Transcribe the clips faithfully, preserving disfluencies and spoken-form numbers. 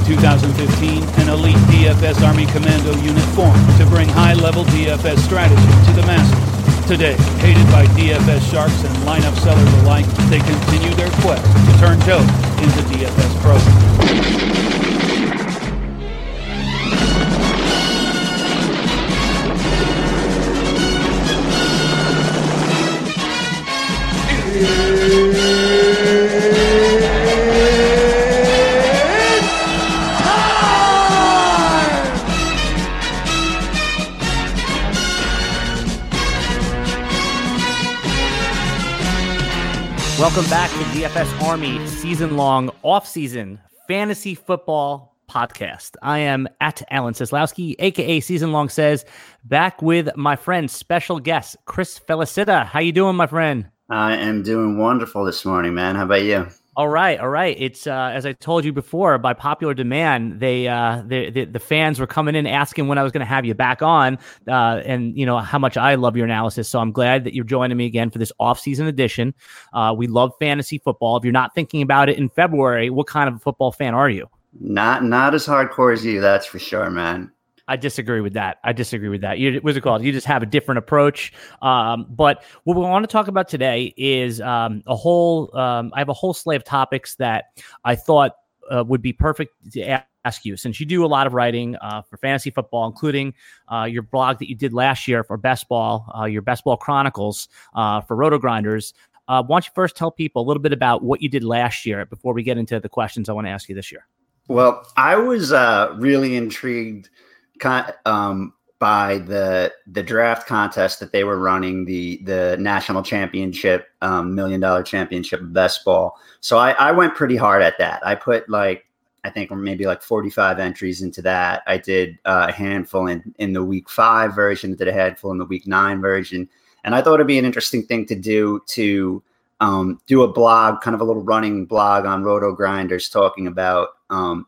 two thousand fifteen, an elite D F S Army Commando unit formed to bring high-level D F S strategy to the masses. Today, hated by D F S sharks and lineup sellers alike, they continue their quest to turn Joe into D F S pros. Welcome back to D F S Army season-long off-season fantasy football podcast. I am at Alan Seslowski, a k a. Season Long Says, back with my friend, special guest, Chris Felicita. How you doing, my friend? I am doing wonderful this morning, man. How about you? All right, all right. It's uh, as I told you before, by popular demand, they, uh, they, they the fans were coming in asking when I was going to have you back on, uh, and you know how much I love your analysis. So I'm glad that you're joining me again for this off-season edition. Uh, we love fantasy football. If you're not thinking about it in February, what kind of a football fan are you? Not not as hardcore as you, that's for sure, man. I disagree with that. I disagree with that. You, what's it called? You just have a different approach. Um, but what we want to talk about today is um, a whole. Um, I have a whole slew of topics that I thought uh, would be perfect to ask you, since you do a lot of writing uh, for fantasy football, including uh, your blog that you did last year for Best Ball, uh, your Best Ball Chronicles uh, for Roto Grinders. Uh, why don't you first tell people a little bit about what you did last year before we get into the questions I want to ask you this year? Well, I was uh, really intrigued. Con- um, by the the draft contest that they were running, the the national championship, um, million dollar championship of best ball. So I, I went pretty hard at that. I put like, I think maybe like forty-five entries into that. I did uh, a handful in, in the week five version, did a handful in the week nine version. And I thought it'd be an interesting thing to do to um, do a blog, kind of a little running blog on Roto Grinders talking about um,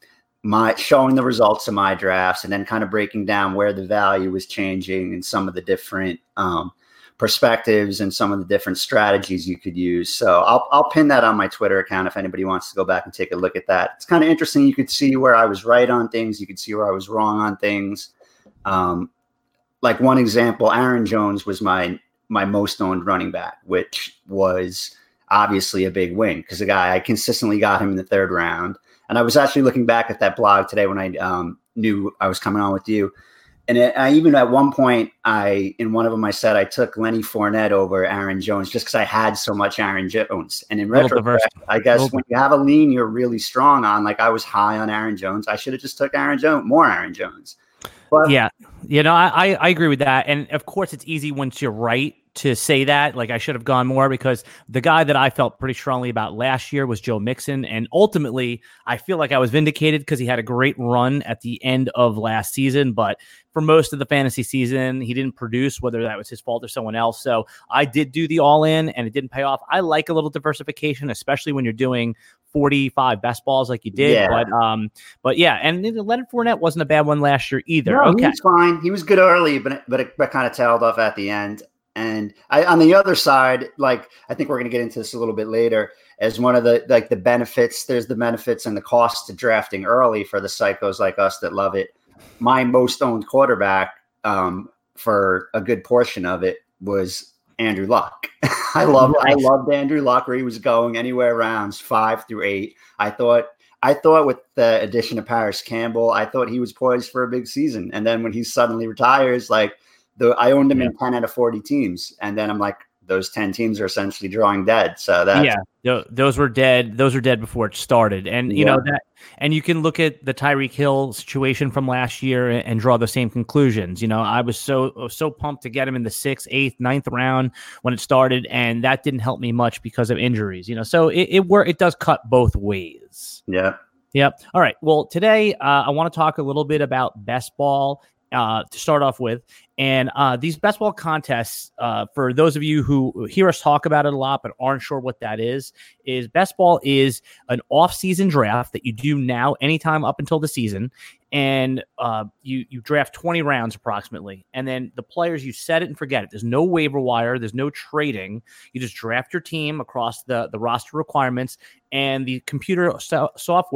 my showing the results of my drafts and then kind of breaking down where the value was changing and some of the different um, perspectives and some of the different strategies you could use. So I'll, I'll pin that on my Twitter account if anybody wants to go back and take a look at that. It's kind of interesting. You could see where I was right on things. You could see where I was wrong on things. Um, like one example, Aaron Jones was my, my most owned running back, which was obviously a big win because the guy, I consistently got him in the third round. And I was actually looking back at that blog today when I um, knew I was coming on with you. And it, I even at one point, I in one of them, I said I took Lenny Fournette over Aaron Jones just because I had so much Aaron Jones. And in retrospect, I guess when you have a lean you're really strong on, like I was high on Aaron Jones, I should have just took Aaron Jones, more Aaron Jones. But yeah, you know, I, I agree with that. And of course, it's easy once you're right to say that, like I should have gone more, because the guy that I felt pretty strongly about last year was Joe Mixon. And ultimately, I feel like I was vindicated because he had a great run at the end of last season. But for most of the fantasy season, he didn't produce, whether that was his fault or someone else. So I did do the all in and it didn't pay off. I like a little diversification, especially when you're doing forty-five best balls like you did. Yeah. But um, but yeah, and Leonard Fournette wasn't a bad one last year either. No, okay. He was fine. He was good early, but but it, but kind of tailed off at the end. And I, on the other side, like, I think we're going to get into this a little bit later, as one of the, like the benefits, there's the benefits and the costs to drafting early for the psychos like us that love it. My most owned quarterback um, for a good portion of it was Andrew Luck. I love, I loved Andrew Luck where he was going anywhere rounds five through eight. I thought, I thought with the addition of Paris Campbell, I thought he was poised for a big season. And then when he suddenly retires, like, The, I owned him yeah. in ten out of forty teams. And then I'm like, those ten teams are essentially drawing dead. So that yeah, th- those were dead. Those were dead before it started. And, you yeah. know, that, and you can look at the Tyreek Hill situation from last year and, and draw the same conclusions. You know, I was so, so pumped to get him in the sixth, eighth, ninth round when it started. And that didn't help me much because of injuries, you know, so it, it were, it does cut both ways. Yeah. Yep. All right. Well, today uh, I want to talk a little bit about best ball. Uh, to start off with. And uh, these best ball contests, uh, for those of you who hear us talk about it a lot but aren't sure what that is, is best ball is an off-season draft that you do now anytime up until the season. And uh, you you draft twenty rounds approximately. And then the players, you set it and forget it. There's no waiver wire. There's no trading. You just draft your team across the, the roster requirements. And the computer so- software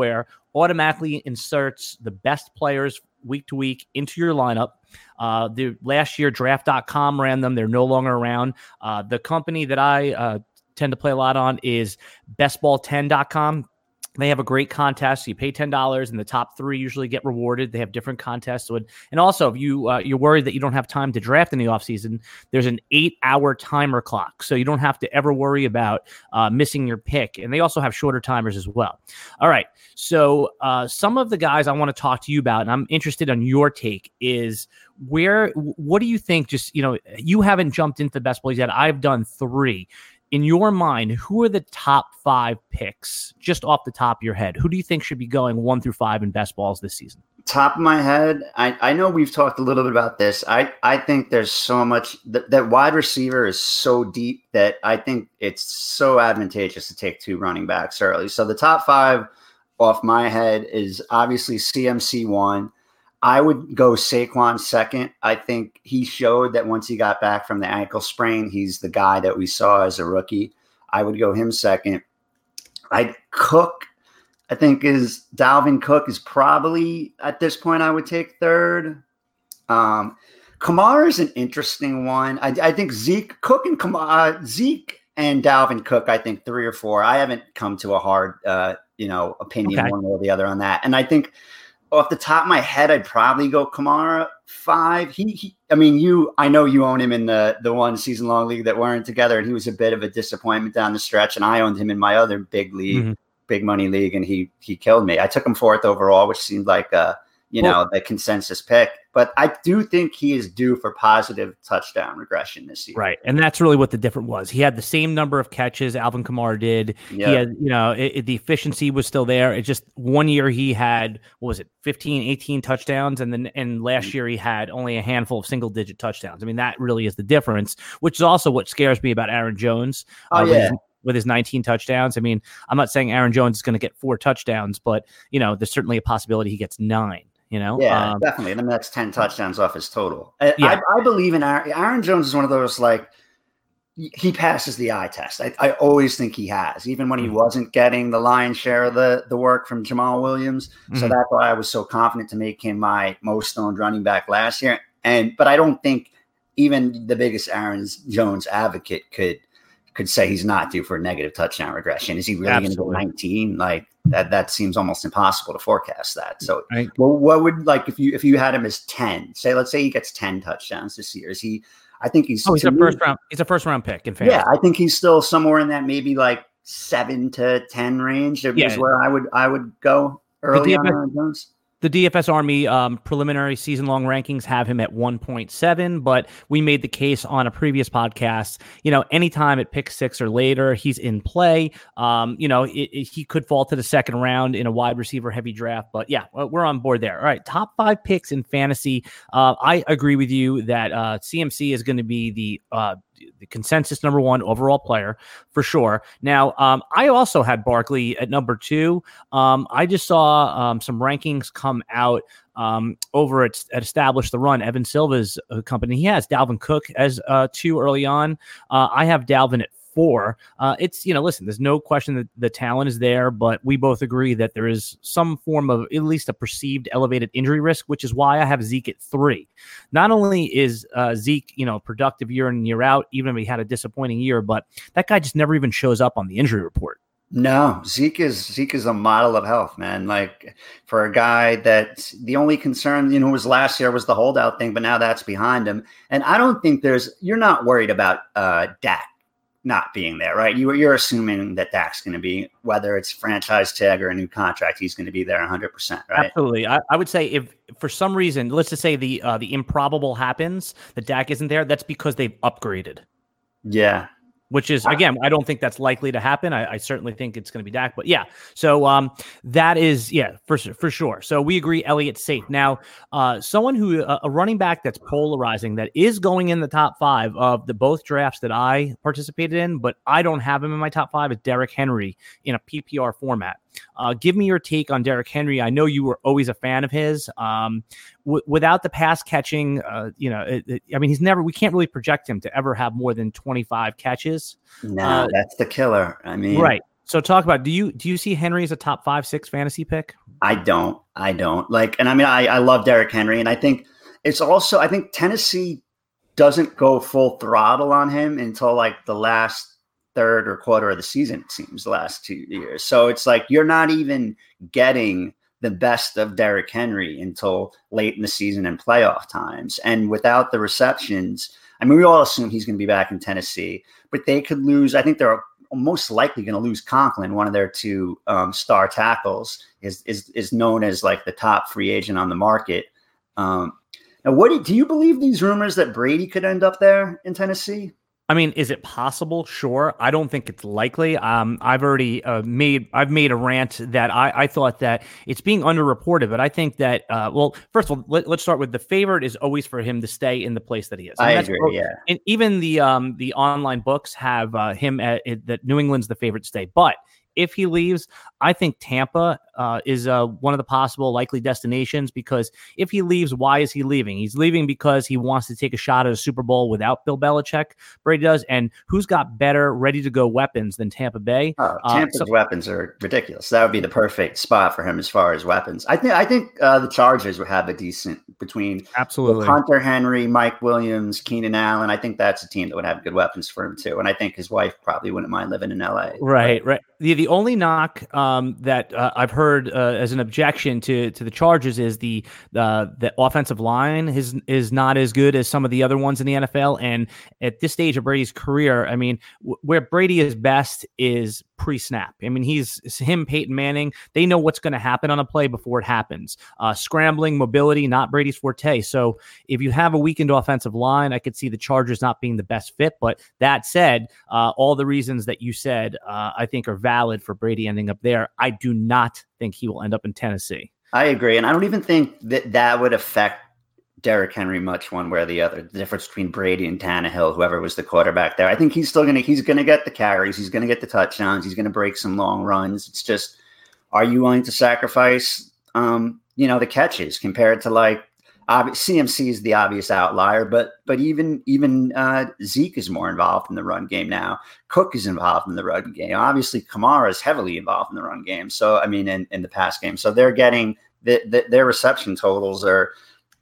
automatically inserts the best players week to week into your lineup. Uh, the last year, draft dot com ran them. They're no longer around. Uh, the company that I uh, tend to play a lot on is best ball ten dot com. They have a great contest. You pay ten dollars, and the top three usually get rewarded. They have different contests. And also, if you, uh, you're worried that you don't have time to draft in the offseason, there's an eight-hour timer clock, so you don't have to ever worry about uh, missing your pick. And they also have shorter timers as well. All right, so uh, some of the guys I want to talk to you about, and I'm interested on your take, is where, what do you think, just, you know, you haven't jumped into the best boys yet. I've done three. In your mind, who are the top five picks just off the top of your head? Who do you think should be going one through five in best balls this season? Top of my head, I, I know we've talked a little bit about this. I, I think there's so much that, that wide receiver is so deep that I think it's so advantageous to take two running backs early. So the top five off my head is obviously C M C one. I would go Saquon second. I think he showed that once he got back from the ankle sprain, he's the guy that we saw as a rookie. I would go him second. I'd Cook, I think is Dalvin Cook is probably at this point I would take third. Um, Kamara is an interesting one. I, I think Zeke, Cook and Kamara, Zeke and Dalvin Cook, I think three or four. I haven't come to a hard, uh, you know, opinion okay. one way or the other on that. And I think off the top of my head, I'd probably go Kamara five. He, he, I mean, you, I know you own him in the the one season long league that weren't together, and he was a bit of a disappointment down the stretch. And I owned him in my other big league, mm-hmm. big money league, and he he killed me. I took him fourth overall, which seemed like a you well, know the consensus pick. But I do think he is due for positive touchdown regression this year. Right, and that's really what the difference was. He had the same number of catches Alvin Kamara did. Yep. He had, you know, it, it, the efficiency was still there. It just one year he had, what was it, fifteen, eighteen touchdowns, and then and last year he had only a handful of single digit touchdowns. I mean, that really is the difference, which is also what scares me about Aaron Jones. Oh, uh, yeah. With his, with his nineteen touchdowns. I mean, I'm not saying Aaron Jones is going to get four touchdowns, but, you know, there's certainly a possibility he gets nine. You know, yeah, um, definitely. And then that's ten touchdowns off his total. I, yeah. I, I believe in Aaron. Aaron Jones is one of those, like, he passes the eye test. I, I always think he has, even when he wasn't getting the lion's share of the, the work from Jamal Williams. Mm-hmm. So that's why I was so confident to make him my most owned running back last year. And but I don't think even the biggest Aaron Jones advocate could could say he's not due for a negative touchdown regression. Is he really going to go nineteen? Like, that that seems almost impossible to forecast that. So, right. well, what would, like, if you if you had him as ten, say, let's say he gets ten touchdowns this year, is he? I think he's. Oh, he's a first round. He's a first round pick in fantasy. Yeah, I think he's still somewhere in that maybe like seven to ten range. Is yeah. where I would I would go early on Aaron Jones. The D F S Army um, preliminary season-long rankings have him at one point seven, but we made the case on a previous podcast, you know, anytime at pick six or later, he's in play. Um, you know, it, it, he could fall to the second round in a wide receiver-heavy draft, but yeah, we're on board there. All right, top five picks in fantasy. Uh, I agree with you that uh, C M C is going to be the uh, the consensus number one overall player for sure. Now, um, I also had Barkley at number two. Um, I just saw um, some rankings come out um, over at, at Establish the Run, Evan Silva's uh, company. He has Dalvin Cook as uh, two early on. Uh, I have Dalvin at four. Uh, it's, you know, listen, there's no question that the talent is there, but we both agree that there is some form of at least a perceived elevated injury risk, which is why I have Zeke at three. Not only is uh, Zeke, you know, productive year in and year out, even if he had a disappointing year, but that guy just never even shows up on the injury report. No, Zeke is Zeke is a model of health, man. Like, for a guy that the only concern, you know, was last year was the holdout thing, but now that's behind him. And I don't think there's, you're not worried about uh, Dak not being there, right? You, you're assuming that Dak's going to be, whether it's franchise tag or a new contract, he's going to be there one hundred percent, right? Absolutely. I, I would say if for some reason, let's just say the uh, the improbable happens, that Dak isn't there, that's because they've upgraded. Yeah. Which is, again, I don't think that's likely to happen. I, I certainly think it's going to be Dak, but yeah. So um, that is, yeah, for for sure. So we agree, Elliott's safe. Now, uh, someone who, uh, a running back that's polarizing, that is going in the top five of the both drafts that I participated in, but I don't have him in my top five, is Derrick Henry in a P P R format. Uh, give me your take on Derrick Henry. I know you were always a fan of his. Um, w- without the pass catching, uh, you know, it, it, I mean, he's never, we can't really project him to ever have more than twenty-five catches. No, uh, that's the killer. I mean, right. so talk about, do you, do you see Henry as a top five, six fantasy pick? I don't, I don't like, and I mean, I, I love Derrick Henry, and I think it's also, I think Tennessee doesn't go full throttle on him until like the last third or quarter of the season, it seems, the last two years. So it's like, you're not even getting the best of Derrick Henry until late in the season and playoff times. And without the receptions, I mean, we all assume he's going to be back in Tennessee, but they could lose. I think they're most likely going to lose Conklin, one of their two um, star tackles, is, is is known as like the top free agent on the market. Um, now, what do, do you believe these rumors that Brady could end up there in Tennessee? I mean, is it possible? Sure. I don't think it's likely. Um, I've already uh, made I've made a rant that I, I thought that it's being underreported, but I think that uh, well, first of all, let, let's start with the favorite is always for him to stay in the place that he is. And I that's, agree. Yeah, and even the um, the online books have uh, him at it, that New England's the favorite to stay, but if he leaves, I think Tampa uh, is uh, one of the possible likely destinations, because if he leaves, why is he leaving? He's leaving because he wants to take a shot at a Super Bowl without Bill Belichick. Brady does. And who's got better ready-to-go weapons than Tampa Bay? Oh, Tampa's uh, so- weapons are ridiculous. That would be the perfect spot for him as far as weapons. I think I think uh, the Chargers would have a decent between absolutely Hunter Henry, Mike Williams, Keenan Allen. I think that's a team that would have good weapons for him too. And I think his wife probably wouldn't mind living in L A. Right, right. The the only knock um, that uh, I've heard uh, as an objection to to the Chargers is the uh, the offensive line is is not as good as some of the other ones in the N F L. And at this stage of Brady's career, I mean, w- where Brady is best is pre-snap. I mean, he's him, Peyton Manning. They know what's going to happen on a play before it happens. Uh, scrambling, mobility, not Brady's forte. So if you have a weakened offensive line, I could see the Chargers not being the best fit. But that said, uh, all the reasons that you said, uh, I think are valid for Brady ending up there. I do not think he will end up in Tennessee. I agree. And I don't even think that that would affect Derrick Henry much one way or the other. The difference between Brady and Tannehill, whoever was the quarterback there, I think he's still going to, he's going to get the carries. He's going to get the touchdowns. He's going to break some long runs. It's just, are you willing to sacrifice, um, you know, the catches compared to like, ob- C M C is the obvious outlier, but, but even, even uh, Zeke is more involved in the run game now. Cook is involved in the run game. Obviously Kamara is heavily involved in the run game. So, I mean, in, in the pass game, so they're getting the, the, their reception totals are,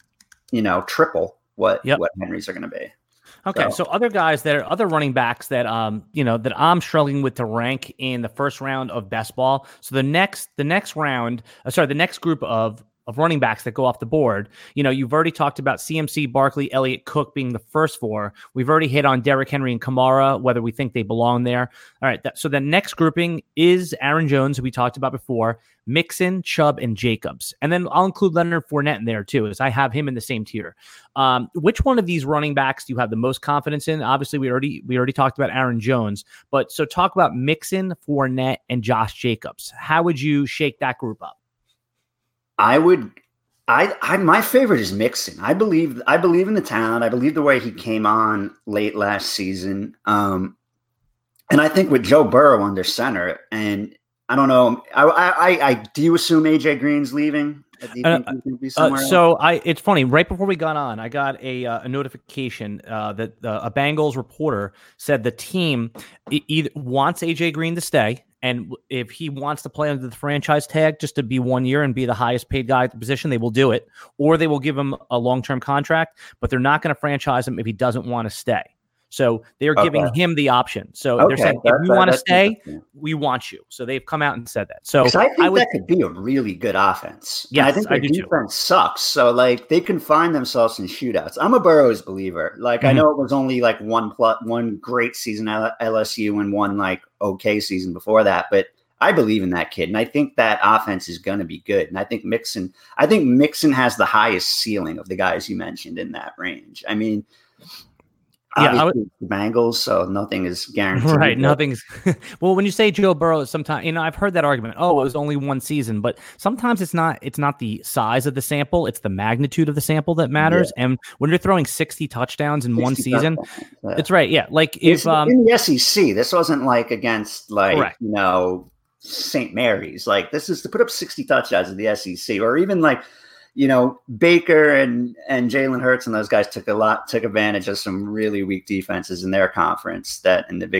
you know, triple what, yep. what Henry's are going to be. Okay. So. so other guys that are other running backs that, um, you know, that I'm struggling with to rank in the first round of best ball. So the next, the next round, uh, sorry, the next group of, of running backs that go off the board, you know, you've already talked about C M C, Barkley, Elliott, Cook being the first four. We've already hit on Derrick Henry and Kamara, whether we think they belong there. All right. That, so the next grouping is Aaron Jones, who we talked about before, Mixon, Chubb, and Jacobs. And then I'll include Leonard Fournette in there too, as I have him in the same tier. Um, which one of these running backs do you have the most confidence in? Obviously, we already we already talked about Aaron Jones, but so talk about Mixon, Fournette, and Josh Jacobs. How would you shake that group up? I would, I, I, my favorite is Mixon. I believe, I believe in the talent. I believe the way he came on late last season. Um, and I think with Joe Burrow under center, and I don't know, I, I, I do you assume A J Green's leaving? Do you uh, think he can be somewhere uh, so else? I, it's funny. Right before we got on, I got a uh, a notification uh, that uh, a Bengals reporter said the team e- either wants A J Green to stay. And if he wants to play under the franchise tag just to be one year and be the highest paid guy at the position, they will do it. Or they will give him a long-term contract, but they're not going to franchise him if he doesn't want to stay. So they're okay. giving him the option. So okay. they're saying, if you want to stay, we want you. So they've come out and said that. So I think I would, that could be a really good offense. Yes, I think their defense too. sucks. So like they can find themselves in shootouts. I'm a Burrows believer. Like mm-hmm. I know it was only like one plus one great season at L S U and one like okay season before that, but I believe in that kid. And I think that offense is going to be good. And I think Mixon, I think Mixon has the highest ceiling of the guys you mentioned in that range. I mean, Yeah, obviously would, the Bengals, so nothing is guaranteed. Right, nothing's. Well, when you say Joe Burrow, sometimes you know I've heard that argument. Oh, it was only one season, but sometimes it's not. It's not the size of the sample; it's the magnitude of the sample that matters. Yeah. And when you're throwing sixty touchdowns in one season, yeah. it's right. Yeah, like if um, in the S E C, this wasn't like against like correct. you know Saint Mary's. Like this is to put up sixty touchdowns in the S E C, or even like. You know, Baker and, and Jalen Hurts and those guys took a lot, took advantage of some really weak defenses in their conference that in the Big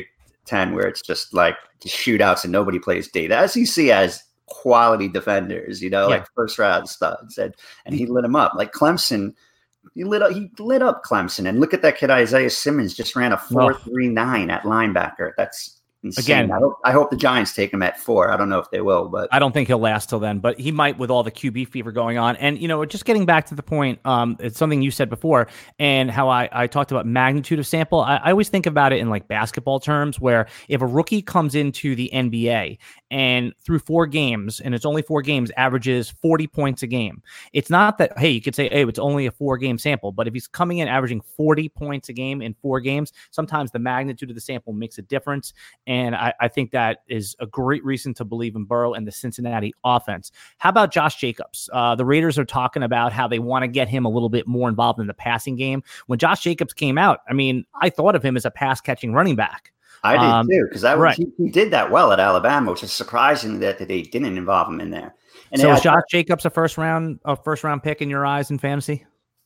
Ten, where it's just like shootouts and nobody plays D. The S E C has quality defenders, you know, yeah. like first round studs, and and he lit them up. Like Clemson, he lit up he lit up Clemson. And look at that kid Isaiah Simmons, just ran a four three nine at linebacker. That's insane. Again, I hope, I hope the Giants take him at four. I don't know if they will, but I don't think he'll last till then, but he might with all the Q B fever going on. And, you know, just getting back to the point, um, it's something you said before and how I, I talked about magnitude of sample. I, I always think about it in like basketball terms, where if a rookie comes into the N B A and through four games, and it's only four games, averages forty points a game. It's not that, hey, you could say, hey, it's only a four game sample, but if he's coming in averaging forty points a game in four games, sometimes the magnitude of the sample makes a difference. And I, I think that is a great reason to believe in Burrow and the Cincinnati offense. How about Josh Jacobs? Uh, the Raiders are talking about how they want to get him a little bit more involved in the passing game. When Josh Jacobs came out, I mean, I thought of him as a pass catching running back. I did um, too, because I right. he, he did that well at Alabama, which is surprising that, that they didn't involve him in there. And so is Josh Jacobs a first round a first round pick in your eyes in fantasy?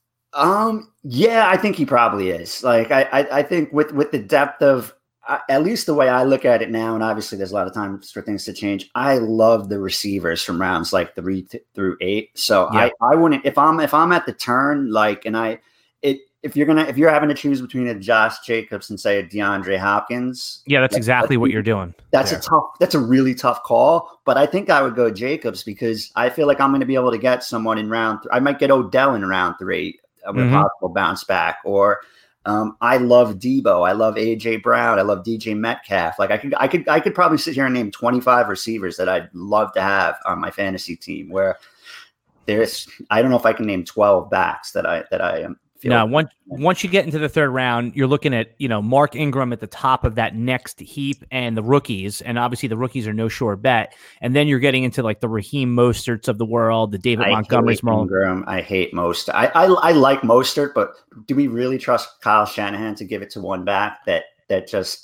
Um, yeah, I think he probably is. Like, I, I, I think with with the depth of uh, at least the way I look at it now, and obviously there's a lot of times for things to change. I love the receivers from rounds like three th- through eight. So yeah. I, I wouldn't if I'm if I'm at the turn, like, and I it. If you're gonna, if you're having to choose between a Josh Jacobs and say a DeAndre Hopkins, yeah, that's exactly what you're doing. That's there. a tough, that's a really tough call. But I think I would go Jacobs because I feel like I'm going to be able to get someone in round. Th- I might get Odell in round three with mm-hmm. a possible bounce back. Or um, I love Debo, I love A J Brown, I love D J Metcalf. Like I could, I could, I could probably sit here and name twenty-five receivers that I'd love to have on my fantasy team. Where there's, I don't know if I can name twelve backs that I that I am. Now, once once you get into the third round, you're looking at, you know, Mark Ingram at the top of that next heap and the rookies. And obviously the rookies are no sure bet. And then you're getting into like the Raheem Mosterts of the world, the David I Montgomery's. Hate Ingram. I hate Mostert. I, I I like Mostert, but do we really trust Kyle Shanahan to give it to one back that that just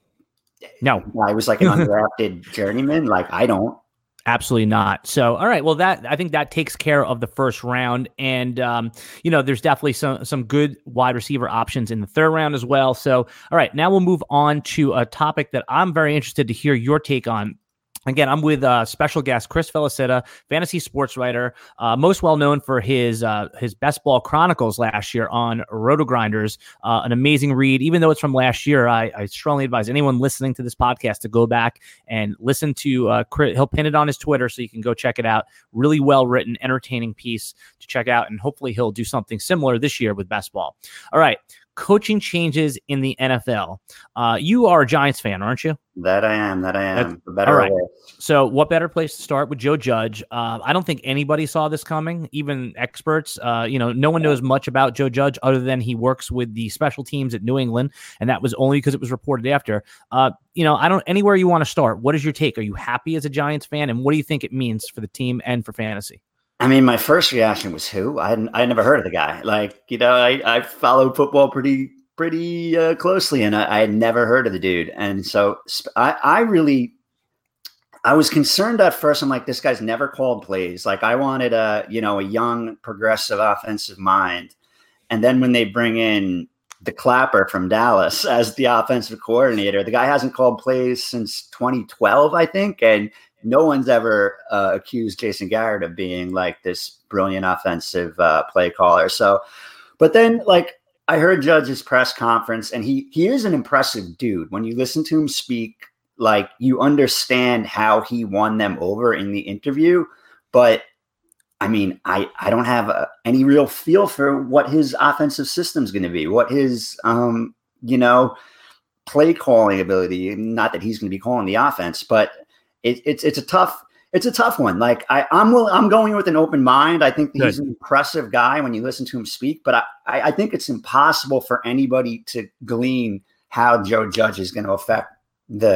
no? I was like an undrafted journeyman. Like I don't. Absolutely not. So, all right. Well, that I think that takes care of the first round, and um, you know, there's definitely some some good wide receiver options in the third round as well. So, all right, now we'll move on to a topic that I'm very interested to hear your take on. Again, I'm with uh, special guest Chris Felicita, fantasy sports writer, uh, most well known for his uh, his Best Ball Chronicles last year on Roto-Grinders, uh, an amazing read. Even though it's from last year, I, I strongly advise anyone listening to this podcast to go back and listen to uh, Chris. He'll pin it on his Twitter so you can go check it out. Really well written, entertaining piece to check out, and hopefully he'll do something similar this year with Best Ball. All right. Coaching changes in the N F L. Uh, you are a Giants fan, aren't you? That I am. That I am. For better all right. or worse. So what better place to start with Joe Judge? Uh, I don't think anybody saw this coming, even experts. Uh, you know, no one knows much about Joe Judge other than he works with the special teams at New England, and that was only because it was reported after. Uh, you know, I don't anywhere you want to start. What is your take? Are you happy as a Giants fan, and what do you think it means for the team and for fantasy? I mean, my first reaction was who? I hadn't, I never heard of the guy. Like, you know, I, I followed football pretty, pretty uh, closely, and I, I had never heard of the dude. And so I, I really, I was concerned at first. I'm like, this guy's never called plays. Like, I wanted a, you know, a young, progressive offensive mind. And then when they bring in the Clapper from Dallas as the offensive coordinator, the guy hasn't called plays since twenty twelve, I think. And no one's ever uh, accused Jason Garrett of being like this brilliant offensive uh, play caller. So, but then like I heard Judge's press conference, and he he is an impressive dude. When you listen to him speak, like you understand how he won them over in the interview. But I mean, I, I don't have a, any real feel for what his offensive system is going to be, what his, um, you know, play calling ability. Not that he's going to be calling the offense, but It, it's it's a tough it's a tough one. Like I I'm will, I'm going with an open mind. I think he's an impressive guy when you listen to him speak, but I, I, I think it's impossible for anybody to glean how Joe Judge is going to affect the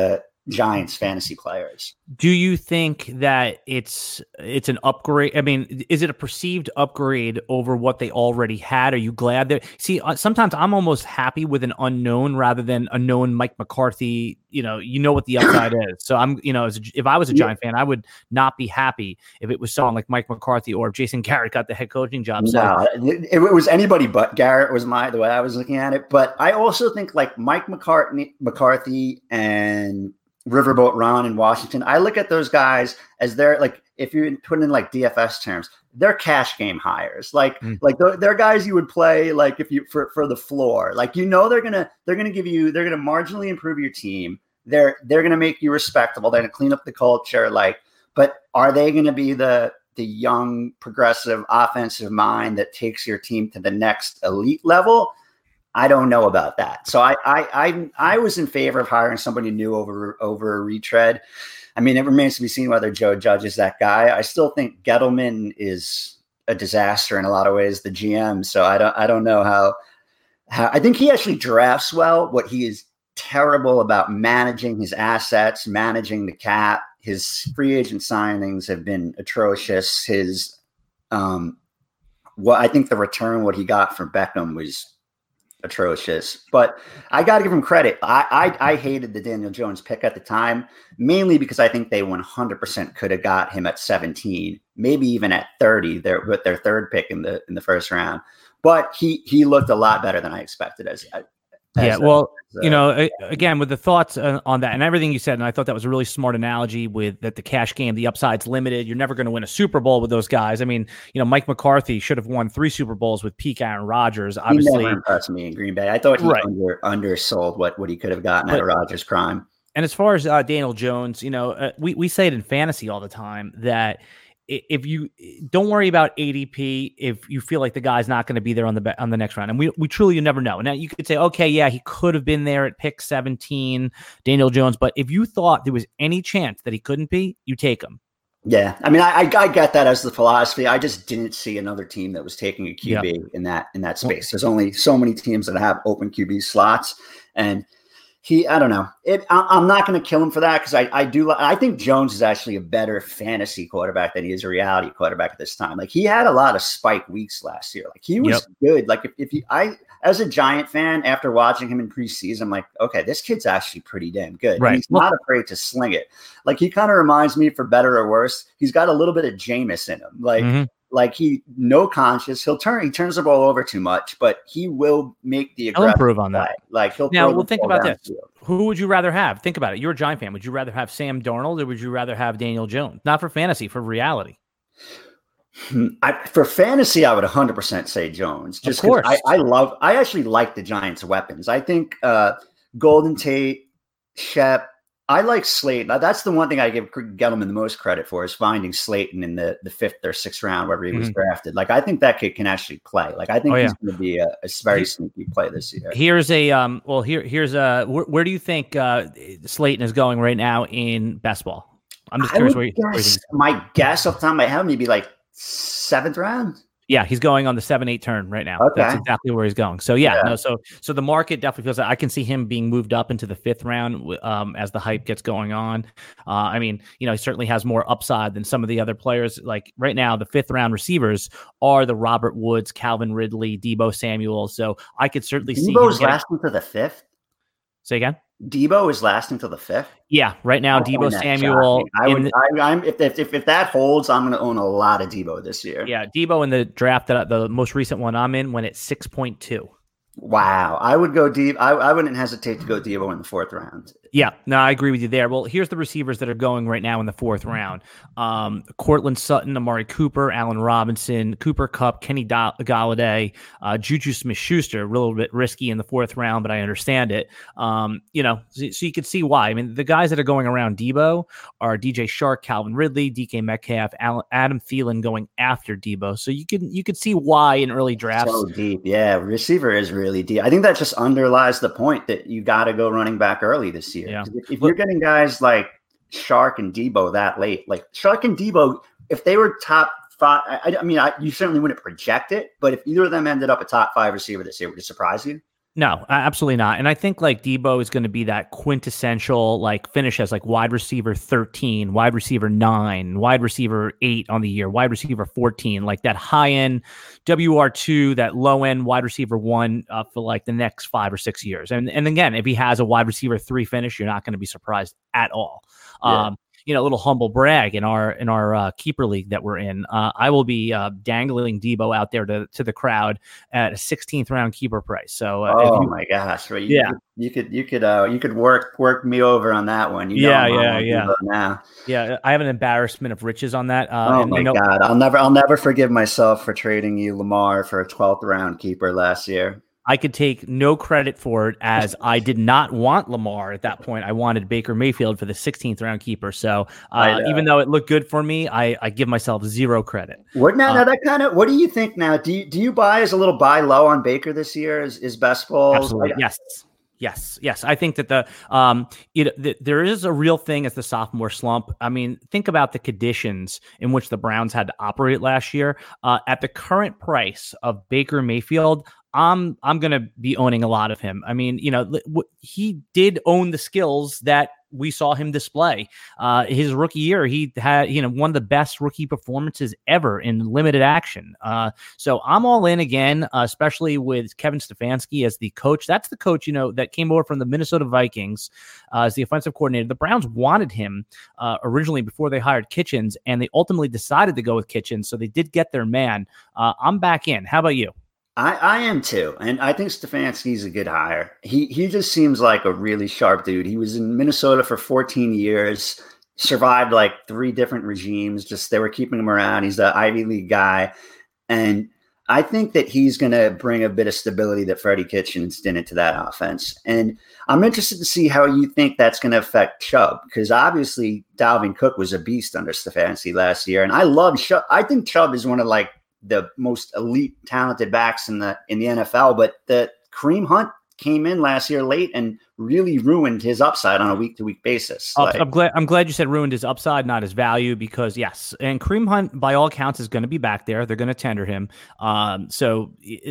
Giants fantasy players. Do you think that it's it's an upgrade? I mean, is it a perceived upgrade over what they already had? Are you glad that? See, uh, sometimes I'm almost happy with an unknown rather than a known Mike McCarthy. You know, you know what the upside is. So I'm, you know, as a, if I was a Giant yeah. fan, I would not be happy if it was someone like Mike McCarthy or if Jason Garrett got the head coaching job. So, no, it, it was anybody but Garrett was my the way I was looking at it. But I also think like Mike McCartney, McCarthy and Riverboat Ron in Washington, I look at those guys as they're like, if you put in like D F S terms, they're cash game hires. Like, mm. like they're, they're guys you would play like if you for, for the floor. Like, you know, they're gonna they're gonna give you they're gonna marginally improve your team. They're they're gonna make you respectable. They're gonna clean up the culture. Like, but are they gonna be the the young progressive offensive mind that takes your team to the next elite level? I don't know about that. So I, I I I was in favor of hiring somebody new over over a retread. I mean, it remains to be seen whether Joe Judge is that guy. I still think Gettleman is a disaster in a lot of ways, the G M. So I don't I don't know how how I think he actually drafts well. What he is terrible about managing his assets, managing the cap. His free agent signings have been atrocious. His um what I think the return what he got from Beckham was atrocious, but I got to give him credit. I, I I hated the Daniel Jones pick at the time, mainly because I think they one hundred percent could have got him at seventeen, maybe even at thirty. There with their third pick in the in the first round, but he he looked a lot better than I expected. As, as yeah, well, as, uh, you know, again with the thoughts uh, on that and everything you said, and I thought that was a really smart analogy with that the cash game, the upside's limited. You're never going to win a Super Bowl with those guys. I mean, you know, Mike McCarthy should have won three Super Bowls with peak Aaron Rodgers. Obviously, he never impressed me in Green Bay. I thought he right. under undersold what what he could have gotten but, out of Rodgers' prime. And as far as uh, Daniel Jones, you know, uh, we we say it in fantasy all the time that if you don't worry about A D P, if you feel like the guy's not going to be there on the on the next round, and we we truly you never know. Now you could say, okay, yeah, he could have been there at pick seventeen, Daniel Jones, but if you thought there was any chance that he couldn't be, you take him. Yeah, I mean, I I get that as the philosophy. I just didn't see another team that was taking a Q B yep. in that in that space. There's only so many teams that have open Q B slots, and he, I don't know. It. I'm not going to kill him for that because I, I do. I think Jones is actually a better fantasy quarterback than he is a reality quarterback at this time. Like he had a lot of spike weeks last year. Like he was yep. good. Like if, if he, I, as a Giant fan, after watching him in preseason, I'm like, okay, this kid's actually pretty damn good. Right. And he's not afraid to sling it. Like he kind of reminds me, for better or worse, he's got a little bit of Jameis in him. Like. Mm-hmm. Like he, no conscious, he'll turn, he turns the ball over too much, but he will make the aggressive He'll improve on that. play. Like he'll now, well, think about this. Who would you rather have? Think about it. You're a Giant fan. Would you rather have Sam Darnold or would you rather have Daniel Jones? Not for fantasy, for reality. I, for fantasy, I would one hundred percent say Jones. Just of course. I, I love, I actually like the Giants' weapons. I think uh, Golden Tate, Shep, I like Slayton. That's the one thing I give Gettleman the most credit for is finding Slayton in the, the fifth or sixth round, wherever he was mm-hmm. drafted. Like, I think that kid can actually play. Like, I think oh, he's yeah. going to be a, a very sneaky play this year. Here's a, um, well, here, here's a, where, where do you think uh, Slayton is going right now in best ball? I'm just curious where you, where you think. My guess off the top of my head, maybe like seventh round. Yeah, he's going on the seven eight turn right now. Okay. That's exactly where he's going. So yeah, yeah, no, so so the market definitely feels that I can see him being moved up into the fifth round um, as the hype gets going on. Uh, I mean, you know, he certainly has more upside than some of the other players. Like right now, the fifth round receivers are the Robert Woods, Calvin Ridley, Deebo Samuel. So I could certainly Deebo's see Deebo's lasting to the fifth. Say again. Deebo is lasting till the fifth. Yeah, right now, Deebo Samuel. I would, the, I, I'm if, if if that holds, I'm going to own a lot of Deebo this year. Yeah, Deebo in the draft that the most recent one I'm in went at six point two. Wow, I would go deep. I, I wouldn't hesitate to go Deebo in the fourth round. Yeah, no, I agree with you there. Well, here's the receivers that are going right now in the fourth round. Um, Cortland Sutton, Amari Cooper, Allen Robinson, Cooper Kupp, Kenny da- Galladay, uh, Juju Smith-Schuster, a little bit risky in the fourth round, but I understand it. Um, you know, so, so you can see why. I mean, the guys that are going around Deebo are D J Shark, Calvin Ridley, D K Metcalf, Alan, Adam Thielen going after Deebo. So you can you can see why in early drafts. So deep, yeah. Receiver is really deep. I think that just underlies the point that you got to go running back early this year. Yeah. If, if you're getting guys like Shark and Deebo that late, like Shark and Deebo, if they were top five, I, I mean, I, you certainly wouldn't project it, but if either of them ended up a top five receiver this year, would it surprise you? No, absolutely not. And I think like Debo is going to be that quintessential like finish as like wide receiver thirteen, wide receiver nine, wide receiver eight on the year, wide receiver fourteen, like that high end W R two, that low end wide receiver one uh, for like the next five or six years. And and again, if he has a wide receiver three finish, you're not going to be surprised at all. Yeah. Um, you know, a little humble brag in our in our uh, keeper league that we're in. Uh, I will be uh, dangling Debo out there to to the crowd at a sixteenth round keeper price. So, uh, oh you, my gosh, right? You yeah, could, you could you could uh, you could work work me over on that one. You yeah, know yeah, yeah. now. Yeah, I have an embarrassment of riches on that. Uh, Oh and, my you know, God, I'll never I'll never forgive myself for trading you Lamar for a twelfth round keeper last year. I could take no credit for it, as I did not want Lamar at that point. I wanted Baker Mayfield for the sixteenth round keeper. So uh, even though it looked good for me, I, I give myself zero credit. What now? Uh, now that kind of. What do you think now? Do you do you buy as a little buy low on Baker this year? Is is best ball? Absolutely, Like, yes. Yes, yes. I think that the um, it, the, there is a real thing as the sophomore slump. I mean, think about the conditions in which the Browns had to operate last year. Uh, at the current price of Baker Mayfield, I'm I'm going to be owning a lot of him. I mean, you know, he did own the skills that we saw him display. Uh, his rookie year, he had, you know, one of the best rookie performances ever in limited action. Uh, so I'm all in again, uh, especially with Kevin Stefanski as the coach. That's the coach, you know, that came over from the Minnesota Vikings uh, as the offensive coordinator. The Browns wanted him uh, originally before they hired Kitchens, and they ultimately decided to go with Kitchens. So they did get their man. Uh, I'm back in. How about you? I, I am too, and I think Stefanski's a good hire. He he just seems like a really sharp dude. He was in Minnesota for fourteen years, survived like three different regimes. Just they were keeping him around. He's the Ivy League guy, and I think that he's going to bring a bit of stability that Freddie Kitchens didn't to that offense. And I'm interested to see how you think that's going to affect Chubb, because obviously Dalvin Cook was a beast under Stefanski last year, and I love Chubb. I think Chubb is one of like the most elite talented backs in the in the N F L, but the Kareem Hunt came in last year late and really ruined his upside on a week to week basis. Uh, like, I'm glad I'm glad you said ruined his upside, not his value, because yes, and Kareem Hunt by all accounts is going to be back there. They're going to tender him. Um, so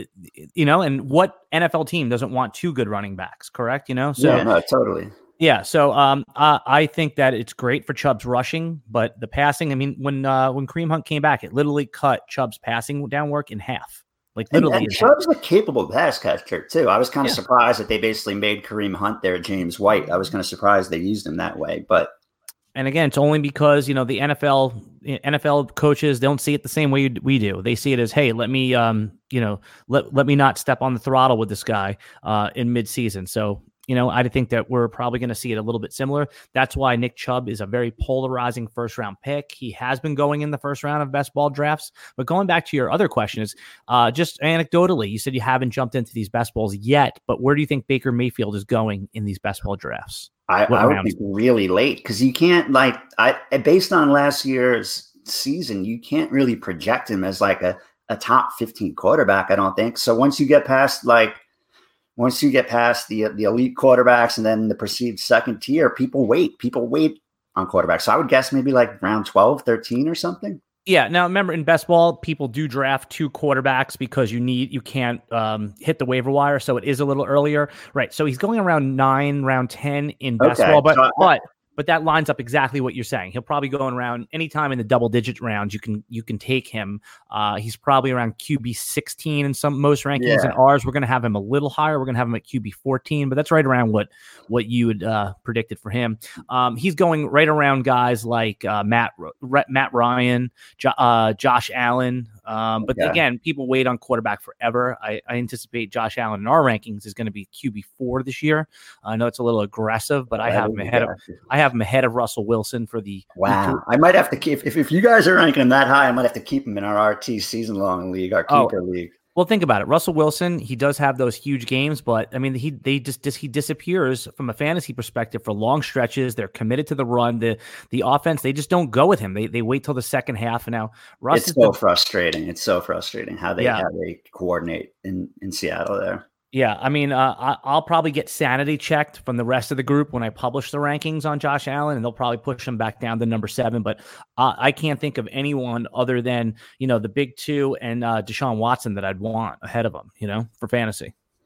you know, and what N F L team doesn't want two good running backs, correct? You know, so yeah, no, totally. Yeah, so um, uh, I think that it's great for Chubb's rushing, but the passing, I mean, when uh, when Kareem Hunt came back, it literally cut Chubb's passing down work in half. Like literally. And, and Chubb's a capable pass catcher, too. I was kind of yeah. surprised that they basically made Kareem Hunt their James White. I was kind of surprised they used him that way, but. And again, it's only because, you know, the N F L N F L coaches don't see it the same way we do. They see it as, hey, let me, um, you know, let let me not step on the throttle with this guy uh, in midseason. So, you know, I think that we're probably going to see it a little bit similar. That's why Nick Chubb is a very polarizing first round pick. He has been going in the first round of best ball drafts. But going back to your other question is uh, just anecdotally, you said you haven't jumped into these best balls yet, but where do you think Baker Mayfield is going in these best ball drafts? I, I would think really late, because you can't like I based on last year's season, you can't really project him as like a, a top fifteen quarterback, I don't think. So once you get past like once you get past the the elite quarterbacks and then the perceived second tier, people wait. People wait on quarterbacks. So I would guess maybe like round twelve, thirteen or something. Yeah. Now, remember, in best ball, people do draft two quarterbacks because you need you can't um, hit the waiver wire, so it is a little earlier, right? So he's going around nine, round ten in best Okay, ball, but so I- but but that lines up exactly what you're saying. He'll probably go around anytime in the double digit rounds. You can you can take him. Uh, he's probably around Q B sixteen in some most rankings. Yeah. And ours, we're going to have him a little higher. We're going to have him at Q B fourteen, but that's right around what what you had uh, predicted for him. Um, he's going right around guys like uh, Matt R- Matt Ryan, jo- uh, Josh Allen. Um, but Okay. again, people wait on quarterback forever. I, I anticipate Josh Allen in our rankings is going to be Q B four this year. I know it's a little aggressive, but I have him ahead of I have him ahead of Russell Wilson for the Wow. I might have to keep if, if you guys are ranking him that high, I might have to keep him in our R T season long league, our Oh. keeper league. Well, think about it. Russell Wilson, he does have those huge games, but I mean, he they just, just he disappears from a fantasy perspective for long stretches. They're committed to the run, the the offense. They just don't go with him. They they wait till the second half. And now Russ It's is so the, frustrating. It's so frustrating how they Yeah. how they coordinate in, in Seattle there. yeah. I mean, uh, I, I'll probably get sanity checked from the rest of the group when I publish the rankings on Josh Allen, and they'll probably push him back down to number seven. But uh, I can't think of anyone other than you know the big two and uh, Deshaun Watson that I'd want ahead of him. You know, for fantasy.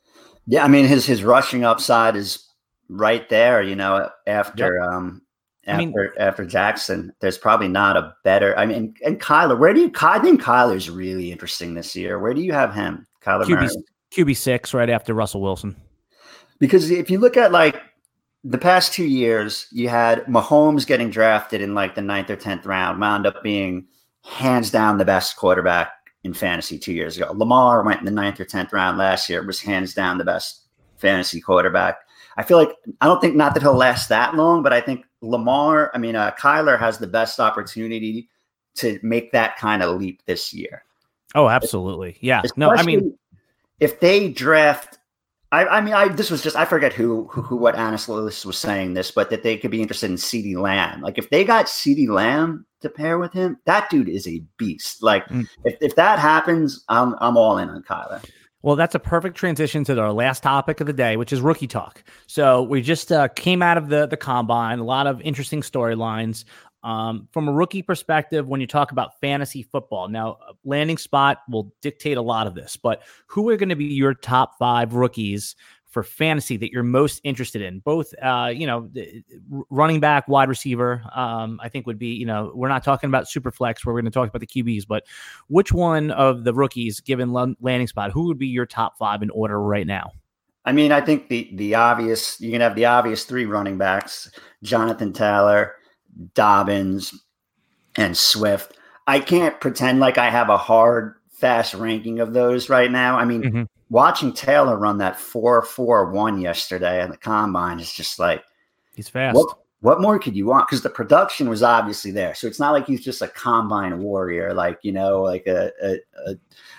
Yeah, I mean his his rushing upside is right there. You know, after yep. um after I mean, after Jackson, there's probably not a better. I mean, and Kyler, where do you? I think Kyler's really interesting this year. Where do you have him, Kyler Q B, Murray? Q B six, right after Russell Wilson. Because if you look at like the past two years, you had Mahomes getting drafted in like the ninth or tenth round, wound up being hands down the best quarterback in fantasy two years ago. Lamar went in the ninth or tenth round last year, was hands down the best fantasy quarterback. I feel like, I don't think, not that he'll last that long, but I think Lamar, I mean, uh, Kyler has the best opportunity to make that kind of leap this year. Oh, absolutely. Yeah. Especially no, I mean, if they draft, I, I mean, I this was just, I forget who, who, who what Analyst was saying this, but that they could be interested in CeeDee Lamb. Like if they got CeeDee Lamb to pair with him, that dude is a beast. Like mm. if, if that happens, I'm I'm all in on Kyler. Well, that's a perfect transition to our last topic of the day, which is rookie talk. So we just uh, came out of the the combine, a lot of interesting storylines. Um, from a rookie perspective, when you talk about fantasy football, now landing spot will dictate a lot of this, but who are going to be your top five rookies for fantasy that you're most interested in? Both, uh, you know, running back, wide receiver, um, I think would be, you know, we're not talking about super flex where we're going to talk about the Q Bs, but which one of the rookies given landing spot, who would be your top five in order right now? I mean, I think the, the obvious, you can have the obvious three running backs, Jonathan Taylor, Dobbins, and Swift. I can't pretend like I have a hard, fast ranking of those right now. I mean, mm-hmm. watching Taylor run that four four one yesterday at the combine is just like, he's fast. What, what more could you want? Because the production was obviously there. So it's not like he's just a combine warrior, like, you know, like a, a, a,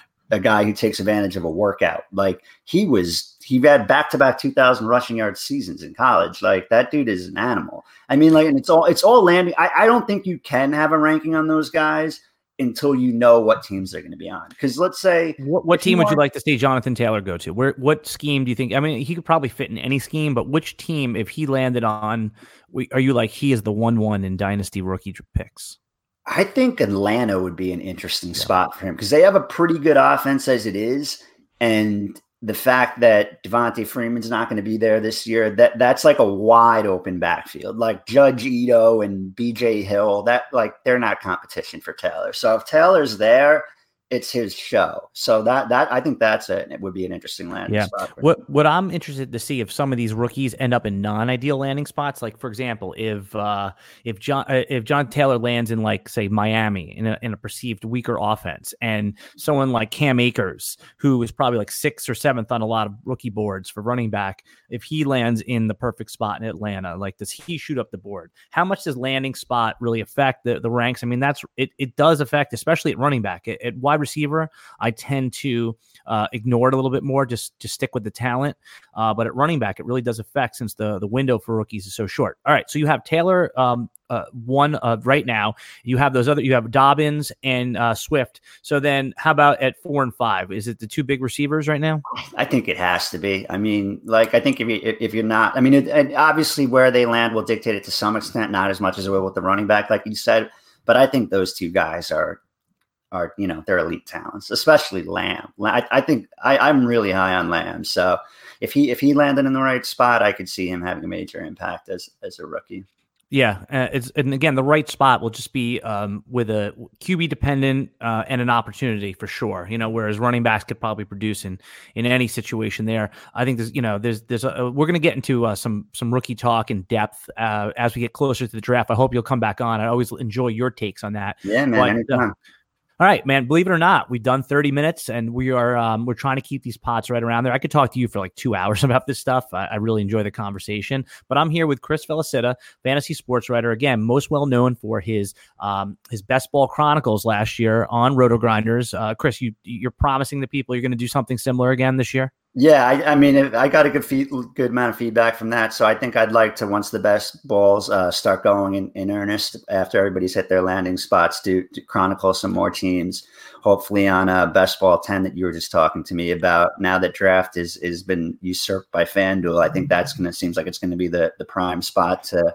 a guy who takes advantage of a workout. Like he was, he had back-to-back two thousand rushing yard seasons in college. Like that dude is an animal. I mean, like, and it's all, it's all landing. I, I don't think you can have a ranking on those guys until you know what teams they're going to be on. Because let's say, what, what team you would want, you like to see Jonathan Taylor go to? Where, what scheme do you think? I mean, he could probably fit in any scheme, but which team, if he landed on, are you like he is the one one in dynasty rookie picks? I think Atlanta would be an interesting yeah. spot for him because they have a pretty good offense as it is, and the fact that Devontae Freeman's not going to be there this year, that that's like a wide open backfield, like Judge Ito and B J Hill, that like they're not competition for Taylor. So if Taylor's there, it's his show. So that, that I think that's it. It would be an interesting landing yeah. spot. For what, him. what I'm interested to see if some of these rookies end up in non-ideal landing spots, like for example, if, uh, if John, uh, if John Taylor lands in like, say Miami in a, in a perceived weaker offense, and someone like Cam Akers, who is probably like sixth or seventh on a lot of rookie boards for running back, if he lands in the perfect spot in Atlanta, like does he shoot up the board? How much does landing spot really affect the, the ranks? I mean, that's, it, it does affect, especially at running back. At, at wide receiver, I tend to uh, ignore it a little bit more, just to stick with the talent. Uh, but at running back, it really does affect since the, the window for rookies is so short. All right, so you have Taylor um, uh, one uh, right now. You have those other, you have Dobbins and uh, Swift. So then how about at four and five? Is it the two big receivers right now? I think it has to be. I mean, like, I think if, you, if you're not, I mean, it, and obviously where they land will dictate it to some extent, not as much as it will with the running back, like you said. But I think those two guys are, are, you know, they're elite talents, especially Lamb. I, I think I, I'm really high on Lamb. So if he if he landed in the right spot, I could see him having a major impact as as a rookie. Yeah, uh, it's and again the right spot will just be um, with a Q B dependent uh, and an opportunity for sure. You know, whereas running backs could probably produce in in any situation there. I think there's you know there's there's a, we're going to get into uh, some some rookie talk in depth uh, as we get closer to the draft. I hope you'll come back on. I always enjoy your takes on that. Yeah, man. But, anytime. Uh, All right, man. Believe it or not, we've done thirty minutes, and we are um, we're trying to keep these pods right around there. I could talk to you for like two hours about this stuff. I, I really enjoy the conversation. But I'm here with Chris Felicita, fantasy sports writer. Again, most well known for his um, his Best Ball Chronicles last year on Roto Grinders. Uh, Chris, you you're promising the people you're going to do something similar again this year? Yeah, I, I mean, I got a good feed, good amount of feedback from that. So I think I'd like to, once the best balls uh, start going in, in earnest, after everybody's hit their landing spots, to, to chronicle some more teams, hopefully on uh, Best Ball ten that you were just talking to me about. Now that draft is is been usurped by FanDuel, I think that's going to seems like it's going to be the the prime spot to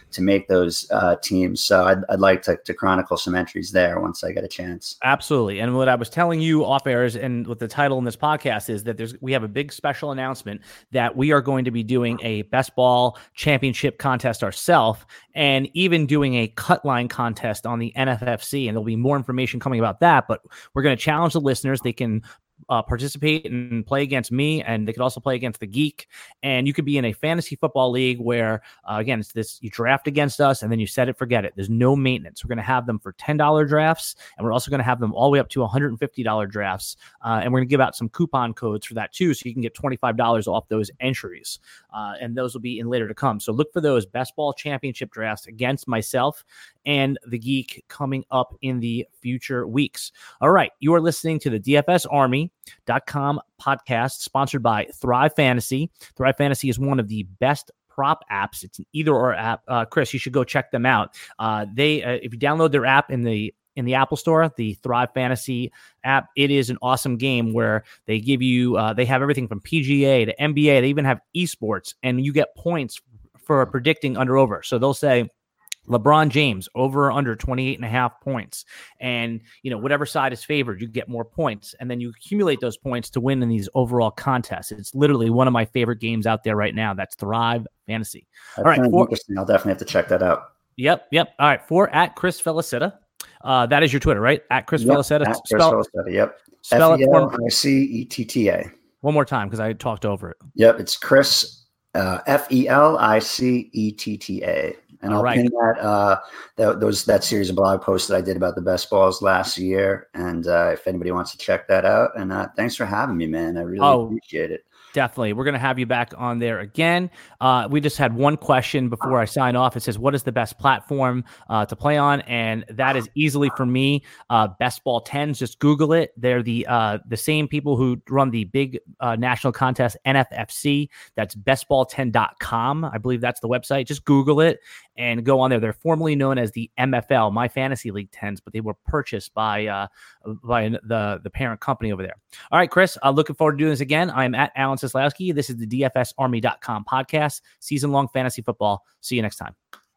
to make those uh, teams. So I'd, I'd like to, to chronicle some entries there once I get a chance. Absolutely. And what I was telling you off airs and with the title in this podcast is that there's we have a big special announcement that we are going to be doing a best ball championship contest ourselves, and even doing a cut line contest on the N F F C. And there'll be more information coming about that, but we're going to challenge the listeners. They can Uh, participate and play against me, and they could also play against the Geek. And you could be in a fantasy football league where, uh, again, it's this: you draft against us, and then you set it, forget it. There's no maintenance. We're going to have them for ten dollars drafts, and we're also going to have them all the way up to one hundred fifty dollars drafts. Uh, and we're going to give out some coupon codes for that too, so you can get twenty-five dollars off those entries. Uh, and those will be in later to come. So look for those best ball championship drafts against myself and the Geek coming up in the future weeks. All right, you are listening to the D F S Army dot com podcast, sponsored by Thrive Fantasy. Thrive Fantasy is one of the best prop apps. It's an either or app. Uh, Chris, you should go check them out. Uh, they, uh, if you download their app in the in the Apple Store, the Thrive Fantasy app, it is an awesome game where they give you, uh, they have everything from P G A to N B A. They even have esports, and you get points for predicting under over. So they'll say LeBron James over or under twenty-eight and a half points. And, you know, whatever side is favored, you get more points. And then you accumulate those points to win in these overall contests. It's literally one of my favorite games out there right now. That's Thrive Fantasy. That All right. For, interesting. I'll definitely have to check that out. Yep. Yep. All right. For at Chris Felicita. Uh, that is your Twitter, right? At Chris yep, Felicita. At spell, Chris Felicita. Yep. Spell F E it L for I C E T T A. One more time, because I talked over it. Yep. It's Chris, uh, F E L I C E T T A. And All I'll right. pin that, uh, that, those, that series of blog posts that I did about the best balls last year. And uh, if anybody wants to check that out, and uh, thanks for having me, man. I really Oh. appreciate it. Definitely. We're going to have you back on there again. Uh, we just had one question before I sign off. It says, what is the best platform uh, to play on? And that is easily for me, uh, Best Ball tens. Just Google it. They're the uh, the same people who run the big uh, national contest, N F F C. That's best ball ten dot com. I believe that's the website. Just Google it and go on there. They're formerly known as the M F L, My Fantasy League tens, but they were purchased by uh, by the, the parent company over there. All right, Chris, I'm looking forward to doing this again. I'm at Alan Seslowski. This is the D F S Army dot com podcast, season-long fantasy football. See you next time.